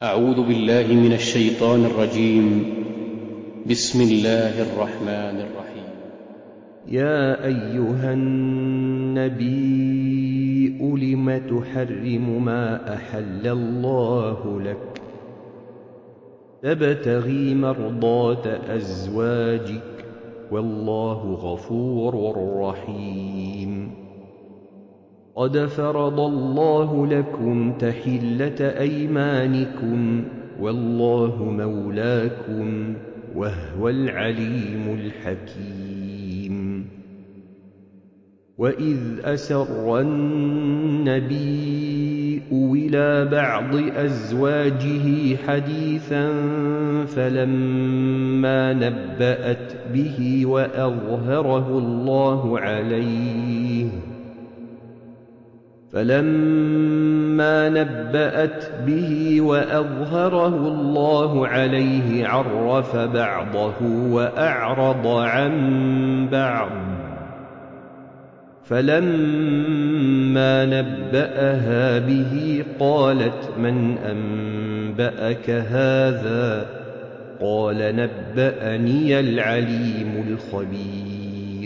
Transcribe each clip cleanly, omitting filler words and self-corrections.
أعوذ بالله من الشيطان الرجيم. بسم الله الرحمن الرحيم. يا أيها النبي لم تحرم ما أحل الله لك تبتغي مرضات أزواجك والله غفور رحيم. قد فرض الله لكم تحلة أيمانكم والله مولاكم وهو العليم الحكيم. وإذ أسر النبي إلى بعض أزواجه حديثا فلما نبأت به وأظهره الله عليه عرف بعضه وأعرض عن بعض. فلما نبأها به قالت من أنبأك هذا؟ قال نبأني العليم الخبير.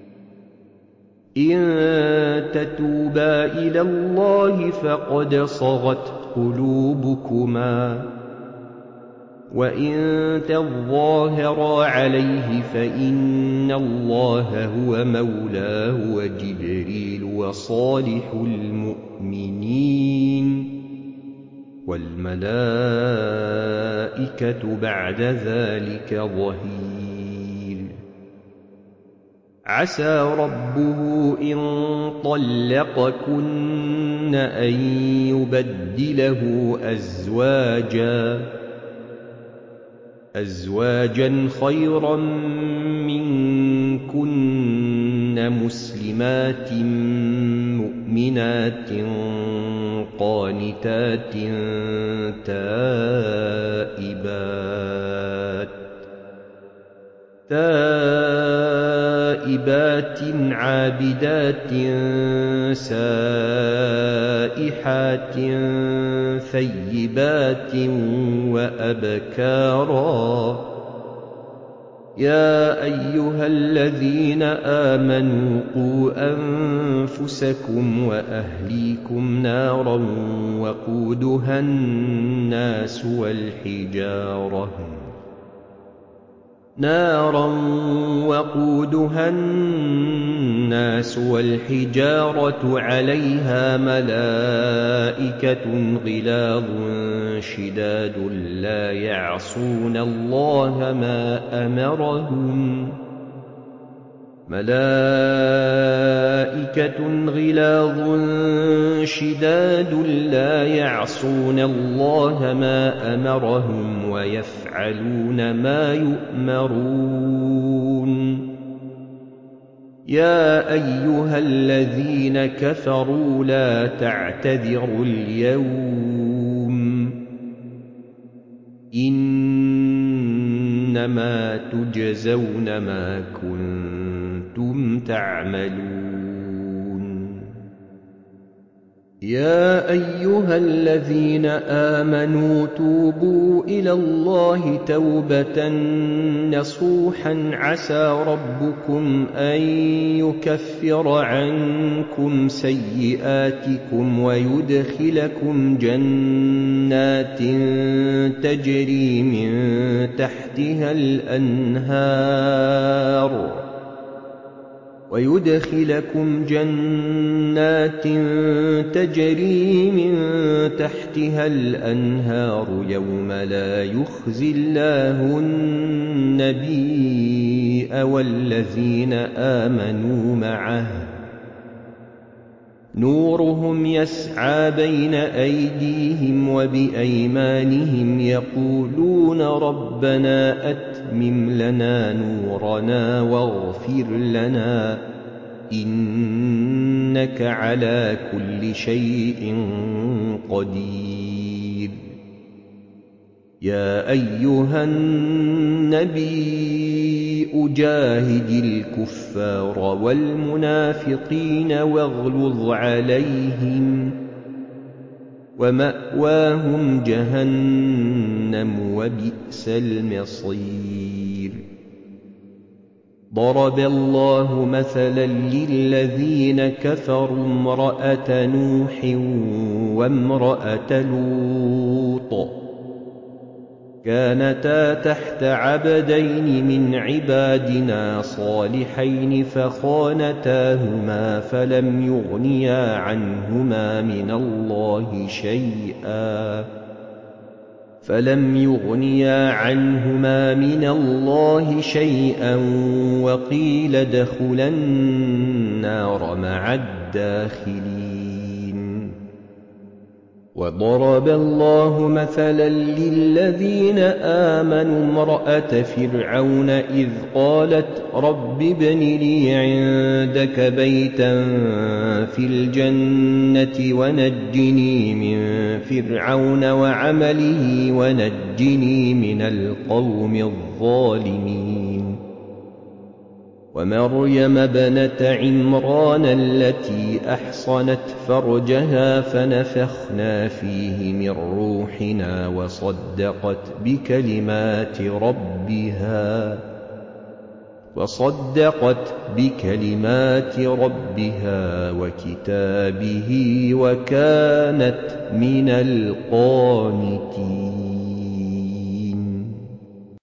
إن تتوبا إلى الله فقد صغت قلوبكما وإن تظاهرا عليه فإن الله هو مولاه وجبريل وصالح المؤمنين والملائكة بعد ذلك ظهير. عسى ربه إن طلقكن أن يبدله أزواجا خيرا منكن مسلمات مؤمنات قانتات تائبات عابدات سائحات ثيبات وأبكارا. يا أيها الذين آمنوا قوا أنفسكم وأهليكم نارا وقودها الناس والحجارة عليها ملائكة غلاظ شداد لا يعصون الله ما أمرهم ويفعلون ما يؤمرون. يا أيها الذين كفروا لا تعتذروا اليوم إنما تجزون ما كنتم تعملون. يا أيها الذين آمنوا توبوا إلى الله توبة نصوحا عسى ربكم أن يكفر عنكم سيئاتكم ويدخلكم جنات تجري من تحتها الأنهار يوم لا يخزي الله النبي والذين آمنوا معه نورهم يسعى بين أيديهم وبأيمانهم يقولون ربنا أتمم لنا نورنا واغفر لنا إنك على كل شيء قدير. يا أيها النبي جاهد الكفار والمنافقين واغلظ عليهم ومأواهم جهنم وبئس المصير. ضرب الله مثلا للذين كفروا امرأة نوح وامرأة لوط كانتا تحت عبدين من عبادنا صالحين فخانتاهما فلم يغنيا عنهما من الله شيئا وقيل ادخلا النار مع الداخلين. وضرب الله مثلا للذين آمنوا امرأة فرعون إذ قالت رب ابن لي عندك بيتا في الجنة ونجني من فرعون وعمله ونجني من القوم الظالمين. ومريم ابنة عمران التي أحصنت فرجها فنفخنا فيه من روحنا وصدقت بكلمات ربها وكتابه وكانت من القانتين.